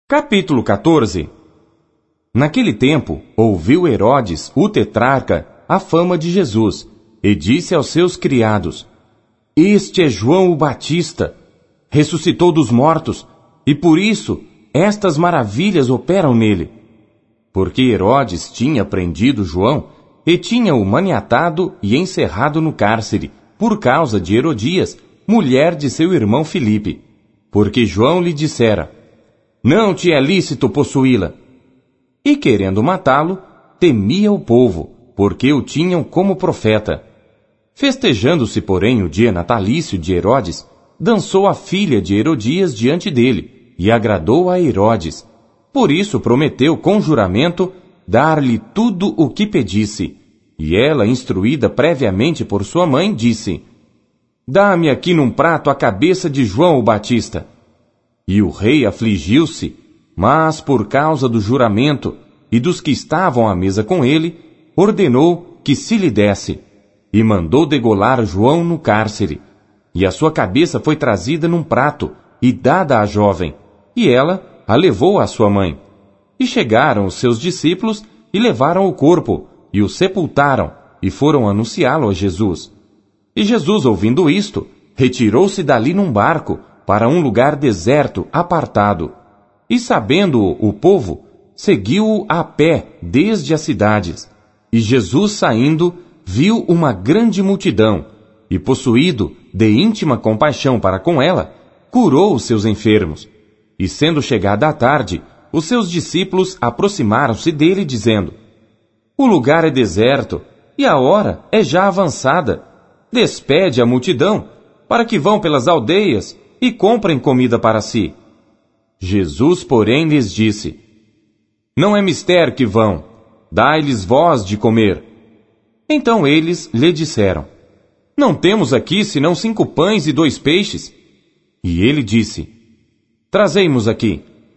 Capítulo 14. Naquele tempo, ouviu Herodes, o tetrarca, a fama de Jesus, e disse aos seus criados: Este é João o Batista, ressuscitou dos mortos, e por isso estas maravilhas operam nele. Porque Herodes tinha prendido João, e tinha-o maniatado e encerrado no cárcere, por causa de Herodias, mulher de seu irmão Filipe, porque João lhe dissera: Não te é lícito possuí-la. E querendo matá-lo, temia o povo, porque o tinham como profeta. Festejando-se, porém, o dia natalício de Herodes, dançou a filha de Herodias diante dele, e agradou a Herodes. Por isso prometeu com juramento dar-lhe tudo o que pedisse. E ela, instruída previamente por sua mãe, disse: Dá-me aqui num prato a cabeça de João o Batista. E o rei afligiu-se, mas por causa do juramento e dos que estavam à mesa com ele, ordenou que se lhe desse, e mandou degolar João no cárcere. E a sua cabeça foi trazida num prato e dada à jovem, e ela a levou à sua mãe. E chegaram os seus discípulos e levaram o corpo, e o sepultaram, e foram anunciá-lo a Jesus. E Jesus, ouvindo isto, retirou-se dali num barco, para um lugar deserto, apartado. E sabendo-o o povo, seguiu-o a pé desde as cidades. E Jesus, saindo, viu uma grande multidão, e possuído de íntima compaixão para com ela, curou os seus enfermos. E sendo chegada a tarde, os seus discípulos aproximaram-se dele, dizendo: O lugar é deserto, e a hora é já avançada. Despede a multidão, para que vão pelas aldeias e comprem comida para si. Jesus, porém, lhes disse: Não é mister que vão, dai-lhes vós de comer. Então eles lhe disseram: Não temos aqui senão 5 pães e 2 peixes. E ele disse: Trazei-mos aqui.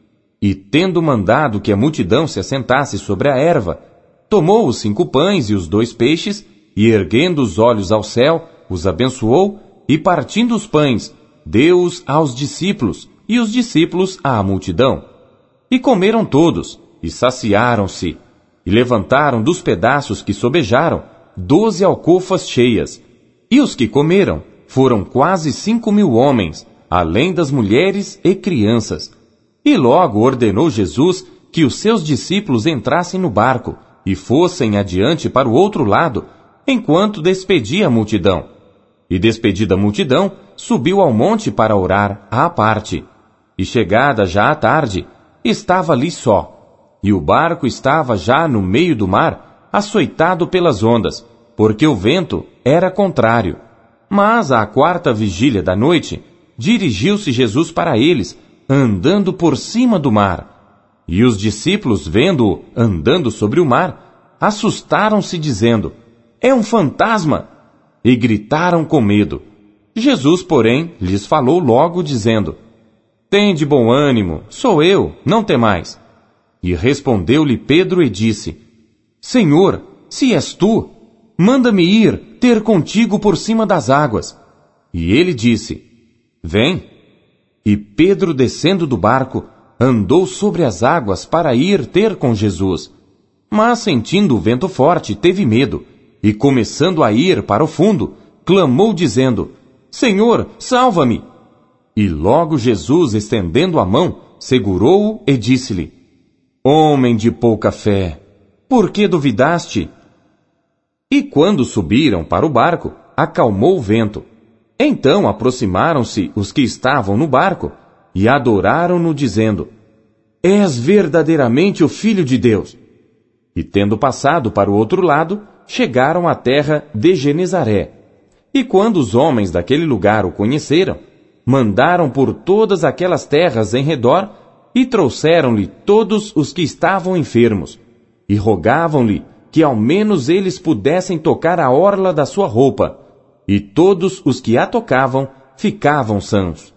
E tendo mandado que a multidão se assentasse sobre a erva, tomou os 5 pães e os 2 peixes, e erguendo os olhos ao céu, os abençoou, e partindo os pães, deu-os aos discípulos, e os discípulos à multidão. E comeram todos, e saciaram-se, e levantaram dos pedaços que sobejaram 12 alcofas cheias. E os que comeram foram quase 5.000 homens, além das mulheres e crianças. E logo ordenou Jesus que os seus discípulos entrassem no barco, e fossem adiante para o outro lado, enquanto despedia a multidão. E despedida a multidão, subiu ao monte para orar à parte. E chegada já a tarde, estava ali só. E o barco estava já no meio do mar, açoitado pelas ondas, porque o vento era contrário. Mas à 4ª vigília da noite, dirigiu-se Jesus para eles, andando por cima do mar. E os discípulos, vendo-o andando sobre o mar, assustaram-se, dizendo: É um fantasma! E gritaram com medo. Jesus, porém, lhes falou logo, dizendo: Tende bom ânimo, sou eu, não temais. E respondeu-lhe Pedro e disse: Senhor, se és tu, manda-me ir ter contigo por cima das águas. E ele disse: Vem. E Pedro, descendo do barco, andou sobre as águas para ir ter com Jesus. Mas, sentindo o vento forte, teve medo, e começando a ir para o fundo, clamou dizendo: Senhor, salva-me! E logo Jesus, estendendo a mão, segurou-o e disse-lhe: Homem de pouca fé, por que duvidaste? E quando subiram para o barco, acalmou o vento. Então aproximaram-se os que estavam no barco, e adoraram-no, dizendo: És verdadeiramente o Filho de Deus. E tendo passado para o outro lado, chegaram à terra de Genezaré. E quando os homens daquele lugar o conheceram, mandaram por todas aquelas terras em redor, e trouxeram-lhe todos os que estavam enfermos, e rogavam-lhe que ao menos eles pudessem tocar a orla da sua roupa, e todos os que a tocavam ficavam sãos.